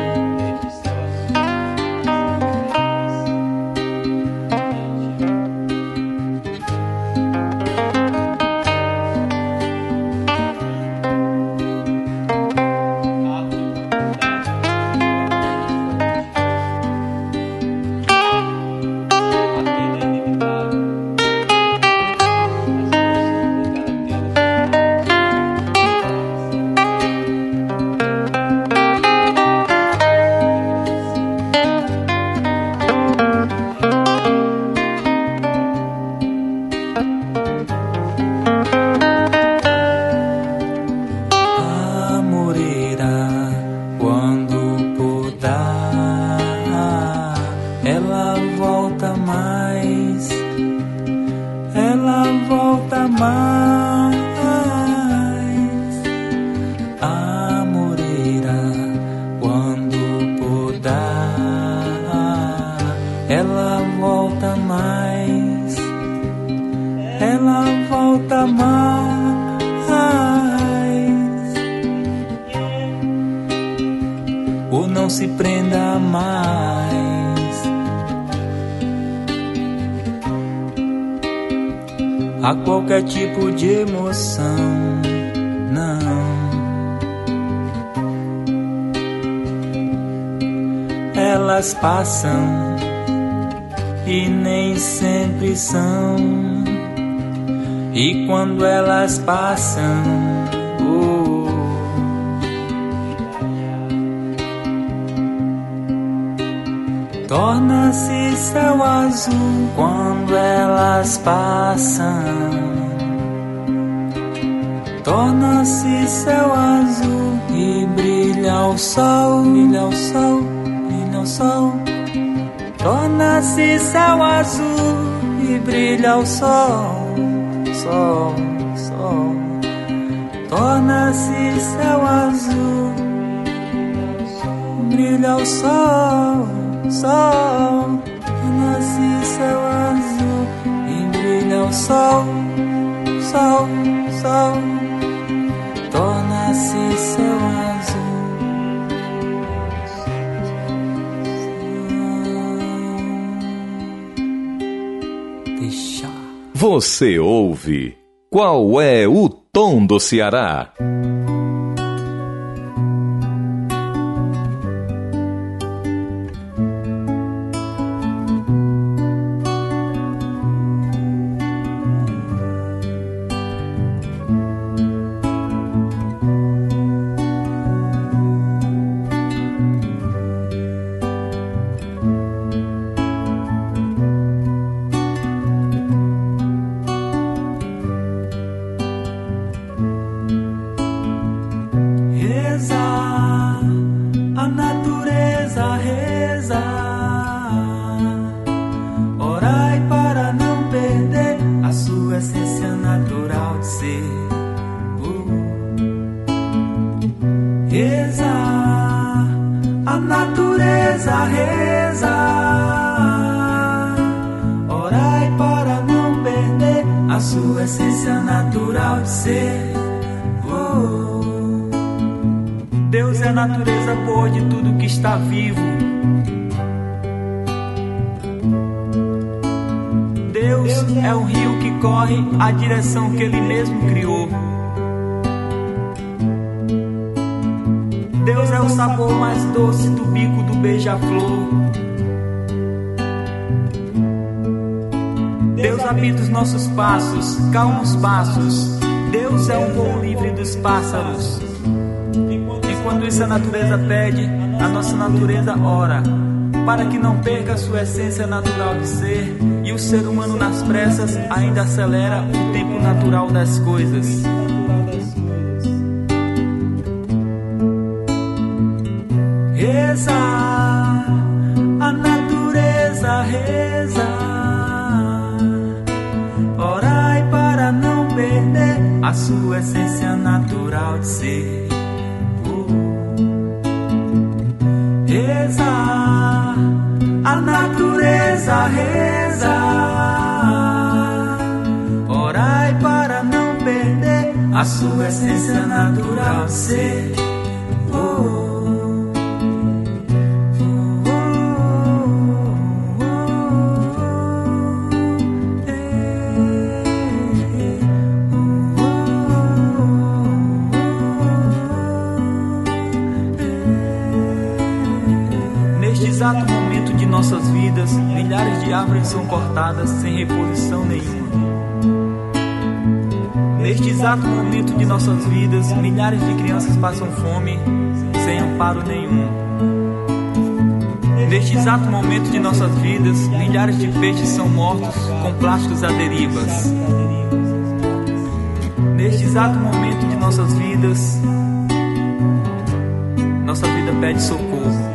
Speaker 4: A qualquer tipo de emoção, não. Elas passam e nem sempre são. E quando elas passam, oh, torna-se céu azul quando elas passam. Torna-se céu azul e brilha o sol, brilha o sol, brilha o sol. Torna-se céu azul e brilha o sol, sol, sol. Torna-se céu azul, brilha o sol, sol. Torna-se céu azul e brilha o sol, sol, sol. Torna-se céu azul. Deixar.
Speaker 1: Você ouve Qual é o Tom do Ceará?
Speaker 4: Deus é a natureza boa de tudo que está vivo. Deus é o rio que corre a direção que Ele mesmo criou. Deus é o sabor mais doce do bico do beija-flor. Deus habita os nossos passos, calmos passos. Deus é o voo livre dos pássaros. Enquanto isso a natureza pede, a nossa natureza ora, para que não perca a sua essência natural de ser. E o ser humano nas pressas ainda acelera o tempo natural das coisas. Reza, a natureza reza. Orai para não perder a sua essência natural de ser. Reza, a natureza reza. Orai para não perder a sua essência natural de ser. Oh. Exato momento de nossas vidas, milhares de árvores são cortadas sem reposição nenhuma. Neste exato momento de nossas vidas, milhares de crianças passam fome sem amparo nenhum. Neste exato momento de nossas vidas, milhares de peixes são mortos com plásticos à derivas. Neste exato momento de nossas vidas, nossa vida pede socorro.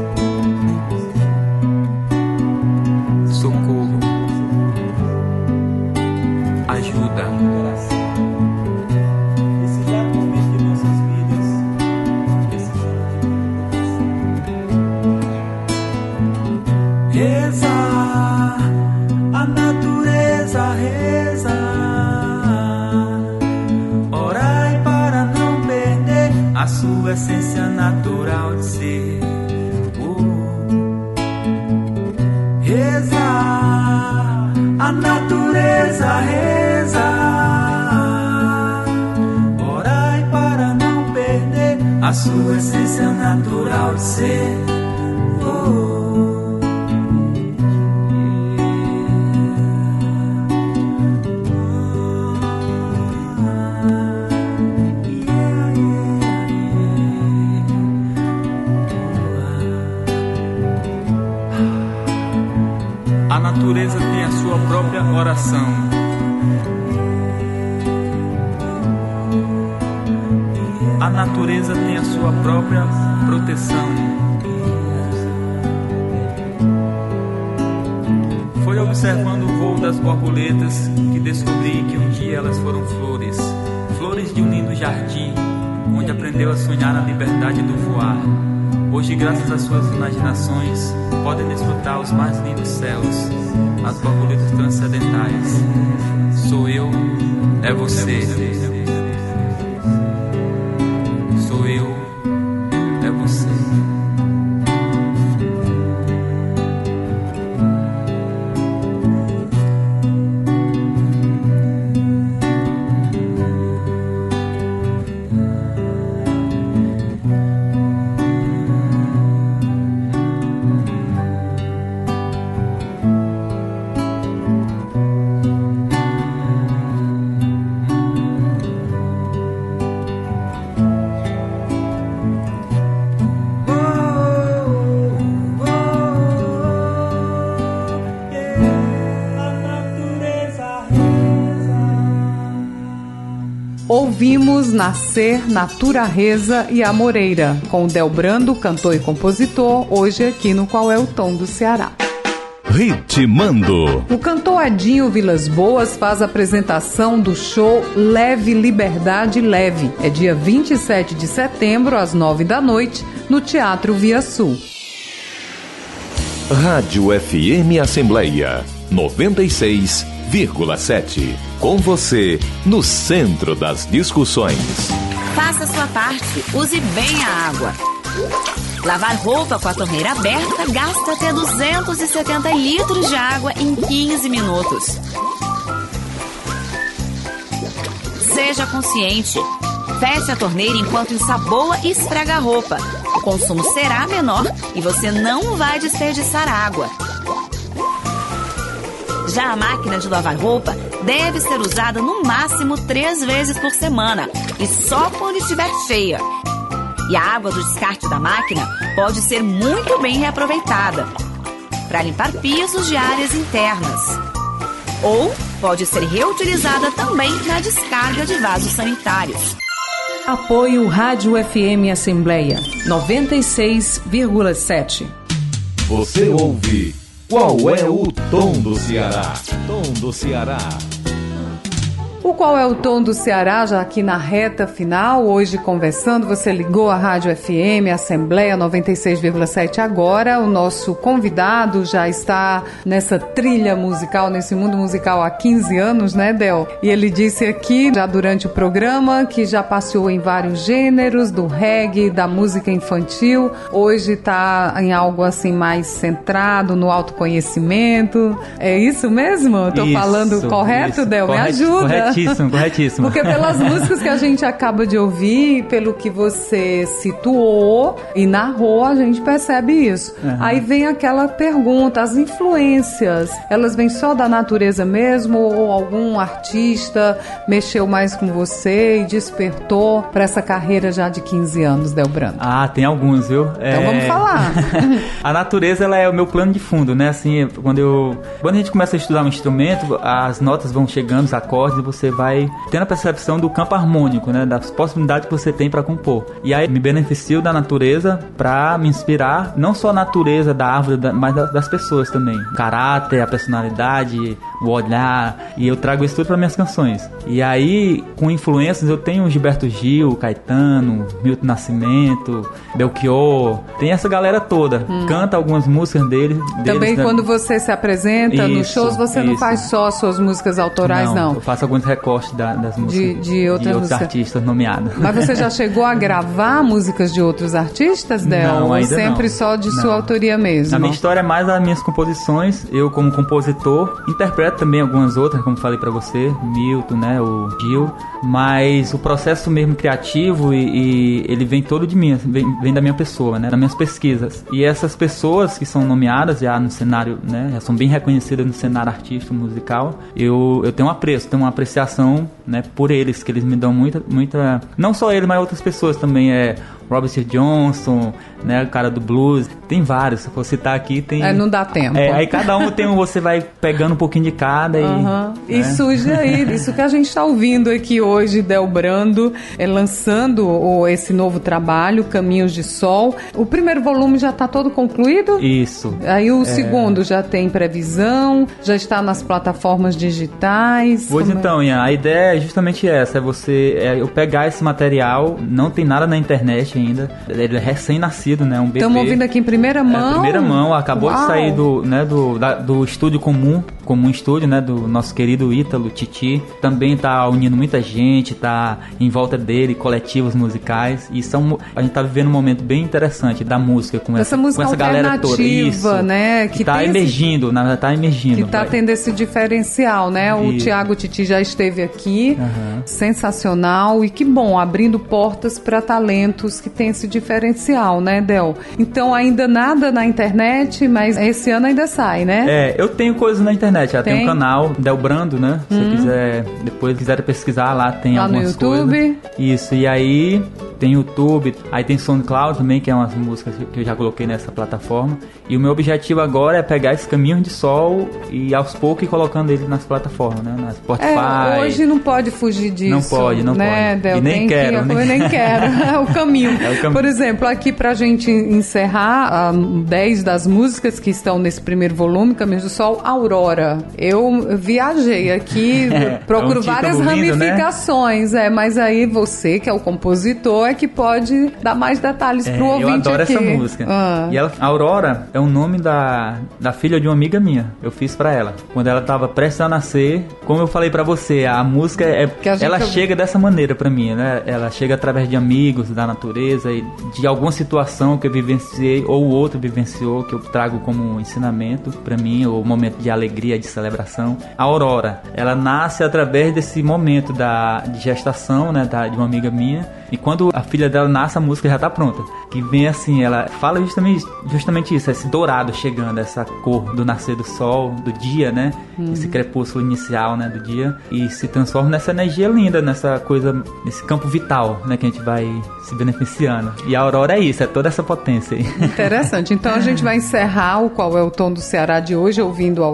Speaker 4: Essência natural de ser. Oh. Reza, a natureza reza. Orai para não perder a sua essência natural de ser. Oh. A natureza tem a sua própria oração. A natureza tem a sua própria proteção. Foi observando o voo das borboletas que descobri que um dia elas foram flores. Flores de um lindo jardim, onde aprendeu a sonhar na liberdade do voar. Hoje, graças às suas imaginações, podem desfrutar os mais lindos céus, as borboletas transcendentais. Sou eu, é você. Sou eu, é você.
Speaker 2: Ouvimos Nascer, Natura Reza e A Moreira, com Delbrando, cantor e compositor, hoje aqui no Qual é o Tom do Ceará.
Speaker 1: Ritmando.
Speaker 2: O cantor Edinho Vilas Boas faz a apresentação do show Leve Liberdade Leve. É dia vinte e sete de setembro, às nove da noite, no Teatro Via Sul.
Speaker 1: Rádio F M Assembleia noventa e seis vírgula sete. Com você, no centro das discussões.
Speaker 9: Faça a sua parte, use bem a água. Lavar roupa com a torneira aberta gasta até duzentos e setenta litros de água em quinze minutos. Seja consciente. Feche a torneira enquanto ensaboa e esfrega a roupa. O consumo será menor e você não vai desperdiçar água. Já a máquina de lavar roupa deve ser usada no máximo três vezes por semana e só quando estiver cheia. E a água do descarte da máquina pode ser muito bem reaproveitada para limpar pisos de áreas internas. Ou pode ser reutilizada também na descarga de vasos sanitários.
Speaker 6: Apoio Rádio F M Assembleia noventa e seis vírgula sete.
Speaker 1: Você ouve Qual é o Tom do Ceará? Tom do Ceará.
Speaker 2: O Qual é o Tom do Ceará, já aqui na reta final, hoje conversando, você ligou a Rádio F M, Assembleia noventa e seis vírgula sete agora, o nosso convidado já está nessa trilha musical, nesse mundo musical há quinze anos, né, Del? E ele disse aqui, já durante o programa, que já passeou em vários gêneros, do reggae, da música infantil, hoje está em algo assim mais centrado no autoconhecimento. É isso mesmo? Estou falando correto, isso. Del? Me
Speaker 3: Corret,
Speaker 2: ajuda.
Speaker 3: Corretíssimo, corretíssimo.
Speaker 2: Porque pelas músicas que a gente acaba de ouvir, pelo que você situou e narrou, a gente percebe isso. Uhum. Aí vem aquela pergunta, as influências, elas vêm só da natureza mesmo ou algum artista mexeu mais com você e despertou para essa carreira já de quinze anos, Del Brando?
Speaker 3: Ah, tem alguns, viu?
Speaker 2: Então
Speaker 3: é...
Speaker 2: vamos falar.
Speaker 3: A natureza, ela é o meu plano de fundo, né? Assim, quando eu... Quando a gente começa a estudar um instrumento, as notas vão chegando, os acordes, e você vai tendo a percepção do campo harmônico, né? Das possibilidades que você tem para compor. E aí me beneficio da natureza para me inspirar, não só a natureza da árvore, mas das pessoas também. O caráter, a personalidade, o olhar, e eu trago isso tudo para minhas canções. E aí, com influências, eu tenho Gilberto Gil, Caetano, Milton Nascimento, Belchior, tem essa galera toda. Hum. Canta algumas músicas dele.
Speaker 2: Também
Speaker 3: deles,
Speaker 2: quando
Speaker 3: né?
Speaker 2: você se apresenta
Speaker 3: isso,
Speaker 2: nos shows, você
Speaker 3: isso.
Speaker 2: não faz só as suas músicas autorais, não?
Speaker 3: Não, eu faço alguns recortes da, das músicas
Speaker 2: de, de, outras
Speaker 3: de outros
Speaker 2: músicas.
Speaker 3: artistas nomeados.
Speaker 2: Mas você já chegou a gravar músicas de outros artistas, Del?
Speaker 3: Não,
Speaker 2: ou
Speaker 3: ainda
Speaker 2: sempre
Speaker 3: não.
Speaker 2: só de
Speaker 3: não.
Speaker 2: sua autoria mesmo?
Speaker 3: A minha história é mais as minhas composições. Eu, como compositor, interpreto também algumas outras, como falei pra você, Milton, né, o Gil. Mas o processo mesmo criativo, e, e ele vem todo de mim, vem, vem da minha pessoa, né, das minhas pesquisas. E essas pessoas que são nomeadas já no cenário, né, já são bem reconhecidas no cenário artístico, musical, eu, eu tenho um apreço, tenho uma apreciação, né, por eles, que eles me dão muita, muita... Não só eles, mas outras pessoas também, é... Robert Johnson, né, o cara do blues, tem vários, se eu for citar aqui, tem...
Speaker 2: É, não dá tempo.
Speaker 3: É, aí cada um tem um, você vai pegando um pouquinho de cada e...
Speaker 2: Uhum.
Speaker 3: Né?
Speaker 2: E surge aí, isso que a gente está ouvindo aqui hoje, Del Brando, é, lançando o, esse novo trabalho, Caminhos de Sol. O primeiro volume já está todo concluído?
Speaker 3: Isso.
Speaker 2: Aí o
Speaker 3: é...
Speaker 2: segundo já tem previsão, já está nas plataformas digitais?
Speaker 3: Pois
Speaker 2: Como
Speaker 3: então,
Speaker 2: é?
Speaker 3: Ian, a ideia é justamente essa, é você, é eu pegar esse material, não tem nada na internet ainda, ele é recém-nascido, né, um bebê.
Speaker 2: Estamos ouvindo aqui em primeira mão?
Speaker 3: É, primeira mão, acabou
Speaker 2: Uau.
Speaker 3: de sair do, né, do, da, do estúdio comum, comum estúdio, né, do nosso querido Ítalo, Titi, também tá unindo muita gente, tá em volta dele, coletivos musicais, e são, a gente tá vivendo um momento bem interessante da música, com essa,
Speaker 2: essa música
Speaker 3: com essa galera toda, isso,
Speaker 2: né,
Speaker 3: que,
Speaker 2: que
Speaker 3: tá emergindo, esse, na verdade tá emergindo.
Speaker 2: Que tá
Speaker 3: vai.
Speaker 2: tendo esse diferencial, né, o
Speaker 3: Isso.
Speaker 2: Tiago Titi já esteve aqui,
Speaker 3: uhum.
Speaker 2: sensacional, e que bom, abrindo portas para talentos que tem esse diferencial, né, Del? Então ainda nada na internet, mas esse ano ainda sai, né?
Speaker 3: É, eu tenho coisas na internet, já tem, tem um canal, Del Brando, né? Se
Speaker 2: hum.
Speaker 3: você quiser, depois quiser pesquisar lá, tem
Speaker 2: lá
Speaker 3: algumas coisas.
Speaker 2: Lá no YouTube?
Speaker 3: Coisas. Isso, e aí tem YouTube, aí tem SoundCloud também, que é umas músicas que eu já coloquei nessa plataforma. E o meu objetivo agora é pegar esse Caminhos de Sol e aos poucos ir colocando ele nas plataformas, né? Na Spotify.
Speaker 2: É, hoje não pode fugir disso.
Speaker 3: Não pode, não
Speaker 2: né,
Speaker 3: pode.
Speaker 2: Del?
Speaker 3: E nem
Speaker 2: tem
Speaker 3: quero.
Speaker 2: Que,
Speaker 3: nem...
Speaker 2: Eu nem quero, é o caminho.
Speaker 3: É o caminho.
Speaker 2: Por exemplo, aqui pra gente encerrar, um, dez das músicas que estão nesse primeiro volume, Caminhos do Sol, Aurora. Eu viajei aqui, é, procuro é um várias ramificações, né? é, mas aí você, que é o compositor, é que pode dar mais detalhes
Speaker 3: é,
Speaker 2: pro ouvinte aqui.
Speaker 3: Eu adoro aqui. essa música. Ah. E ela, Aurora é o nome da, da filha de uma amiga minha. Eu fiz pra ela. Quando ela tava prestes a nascer, como eu falei pra você, a música, é, a ela chega dessa maneira pra mim, né? Ela chega através de amigos, da natureza e de alguma situação que eu vivenciei ou o outro vivenciou, que eu trago como ensinamento pra mim, ou momento de alegria, de celebração. A Aurora, ela nasce através desse momento da, de gestação, né, da, de uma amiga minha, e quando a filha dela nasce, a música já tá pronta. Que vem assim, ela fala justamente, justamente isso, esse dourado chegando, essa cor do nascer do sol, do dia, né, uhum. esse crepúsculo inicial, né, do dia, e se transforma nessa energia linda, nessa coisa, nesse campo vital, né, que a gente vai se beneficiando. E a Aurora é isso, é toda essa potência aí.
Speaker 2: Interessante. Então a gente vai encerrar o Qual é o Tom do Ceará de hoje ouvindo Aurora,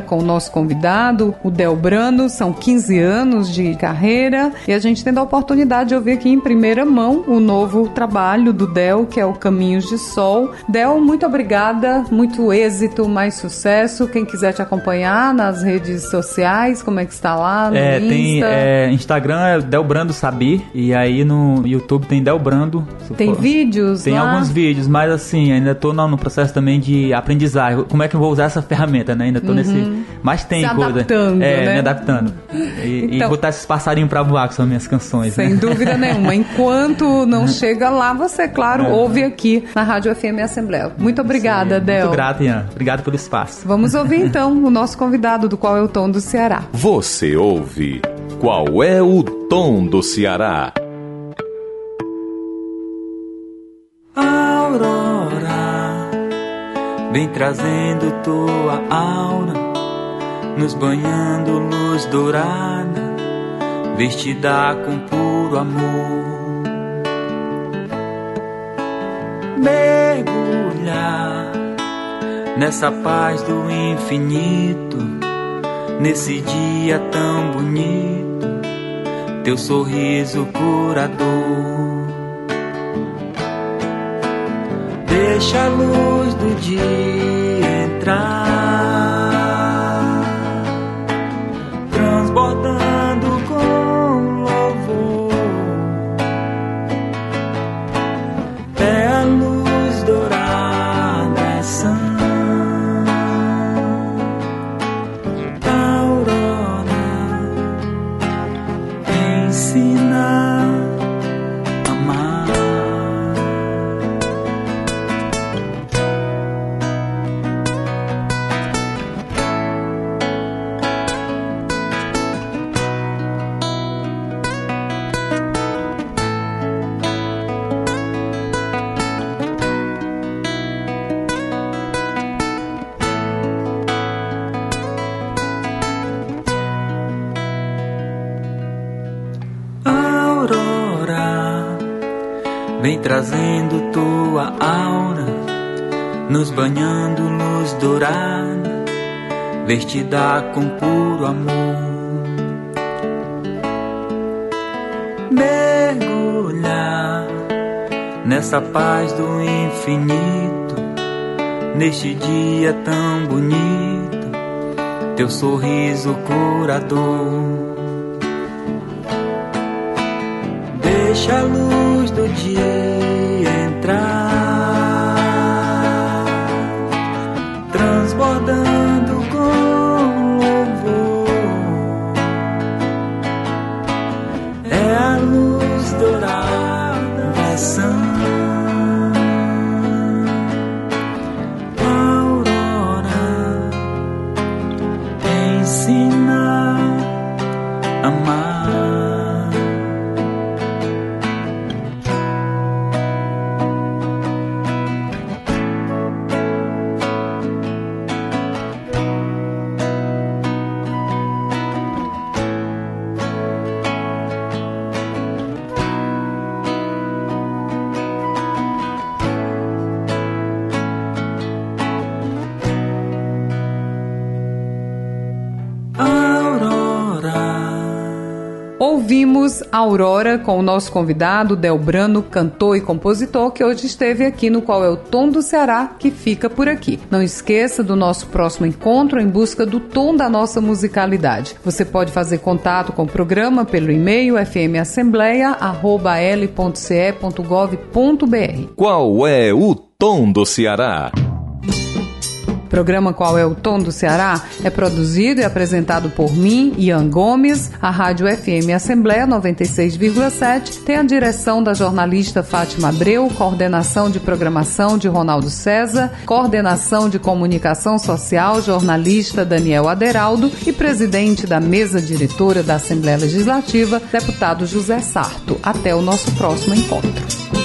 Speaker 2: Hora com o nosso convidado, o Del Brando. São quinze anos de carreira e a gente tendo a oportunidade de ouvir aqui em primeira mão o novo trabalho do Del, que é o Caminhos de Sol. Del, muito obrigada, muito êxito, mais sucesso. Quem quiser te acompanhar nas redes sociais, como é que está lá no
Speaker 3: é,
Speaker 2: Insta?
Speaker 3: Tem é, Instagram é Del Brando Sabir, e aí no YouTube tem Del Brando.
Speaker 2: Tem for... vídeos
Speaker 3: Tem
Speaker 2: lá?
Speaker 3: alguns vídeos, mas assim, ainda tô no, no processo também de aprendizagem. Como é que eu vou usar essa ferramenta, né? Ainda tô uhum. nesse... Mas tem
Speaker 2: Se
Speaker 3: coisa...
Speaker 2: adaptando,
Speaker 3: é,
Speaker 2: né?
Speaker 3: me adaptando. E, então, e botar esses passarinhos pra voar, que são minhas canções.
Speaker 2: Sem
Speaker 3: né?
Speaker 2: dúvida nenhuma. Enquanto não chega lá, você, claro, é. ouve aqui na Rádio F M Assembleia. Muito obrigada, Sim, Del.
Speaker 3: Muito grato, Ian. Obrigado pelo espaço.
Speaker 2: Vamos ouvir então o nosso convidado do Qual é o Tom do Ceará.
Speaker 1: Você ouve Qual é o Tom do Ceará?
Speaker 4: Aurora, vem trazendo tua aura, nos banhando luz dourada, vestida com puro amor. Mergulhar nessa paz do infinito, nesse dia tão bonito, teu sorriso curador. Deixa a luz do dia entrar, transbordando com louvor. É a luz dourada, é sã, aurora, ensina a amar. Vem trazendo tua aura, nos banhando luz dourada, vestida com puro amor. Mergulhar nessa paz do infinito, neste dia tão bonito, teu sorriso curador. Deixa a luz do dia entrar, transbordando com louvor. É a luz dourada, é sã, aurora, ensina a amar.
Speaker 2: Ouvimos Aurora com o nosso convidado, Del Brando, cantor e compositor, que hoje esteve aqui no Qual é o Tom do Ceará, que fica por aqui. Não esqueça do nosso próximo encontro em busca do tom da nossa musicalidade. Você pode fazer contato com o programa pelo e-mail f m assembleia arroba l ponto c e ponto gov ponto b r.
Speaker 1: Qual é o Tom do Ceará?
Speaker 2: O programa Qual é o Tom do Ceará é produzido e apresentado por mim, Ian Gomes. A Rádio F M Assembleia noventa e seis vírgula sete tem a direção da jornalista Fátima Abreu, coordenação de programação de Ronaldo César, coordenação de comunicação social, jornalista Daniel Aderaldo e presidente da mesa diretora da Assembleia Legislativa, deputado José Sarto. Até o nosso próximo encontro.